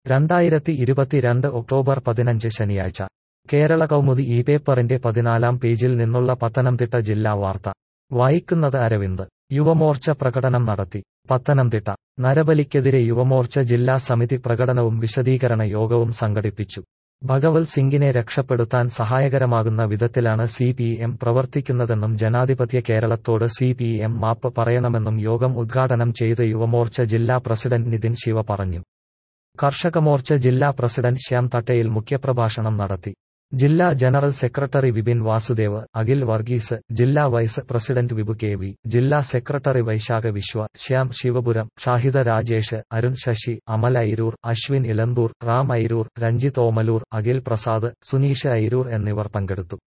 2022 October 15 ശനിയാഴ്ച കേരള കൗമുദി ഈ പേപ്പറിന്റെ 14-ാം പേജിൽ നിന്നുള്ള പത്തനംതിട്ട ജില്ലാ വാർത്ത വായിക്കുന്നത് അരവിന്ദ്. യുവമോർച്ച പ്രകടനം നടത്തി. പത്തനംതിട്ട. നരബലിക്കെതിരെ യുവമോർച്ച ജില്ലാ സമിതി പ്രകടനവും വിശദീകരണ യോഗവും സംഘടിപ്പിച്ചു. ഭഗവത് സിംഗിനെ രക്ഷപ്പെടുത്താൻ സഹായകരമാകുന്ന വിധത്തിലാണ് CPM പ്രവർത്തിക്കുന്നതെന്നും ജനാധിപത്യ കേരളത്തോട് CPM മാപ്പ് പറയണമെന്നും യോഗം ഉദ്ഘാടനം ചെയ്ത് യുവമോർച്ച ജില്ലാ പ്രസിഡന്റ് നിതിൻ ശിവ പറഞ്ഞു. കർഷകമോർച്ച ജില്ലാ പ്രസിഡന്റ് ശ്യാം തട്ടയിൽ മുഖ്യപ്രഭാഷണം നടത്തി. ജില്ലാ ജനറൽ സെക്രട്ടറി വിപിൻ വാസുദേവ്, അഖിൽ വർഗീസ്, ജില്ലാ വൈസ് പ്രസിഡന്റ് വിപു KV, ജില്ലാ സെക്രട്ടറി വൈശാഖ വിശ്വ, ശ്യാം ശിവപുരം, ഷാഹിദ രാജേഷ്, അരുൺ ശശി, അമൽ ഐരൂർ, അശ്വിൻ ഇലന്തൂർ, റാം ഐരൂർ, രഞ്ജിത്ത് ഓമലൂർ, അഖിൽ പ്രസാദ്, സുനീഷ് ഐരൂർ എന്നിവർ പങ്കെടുത്തു.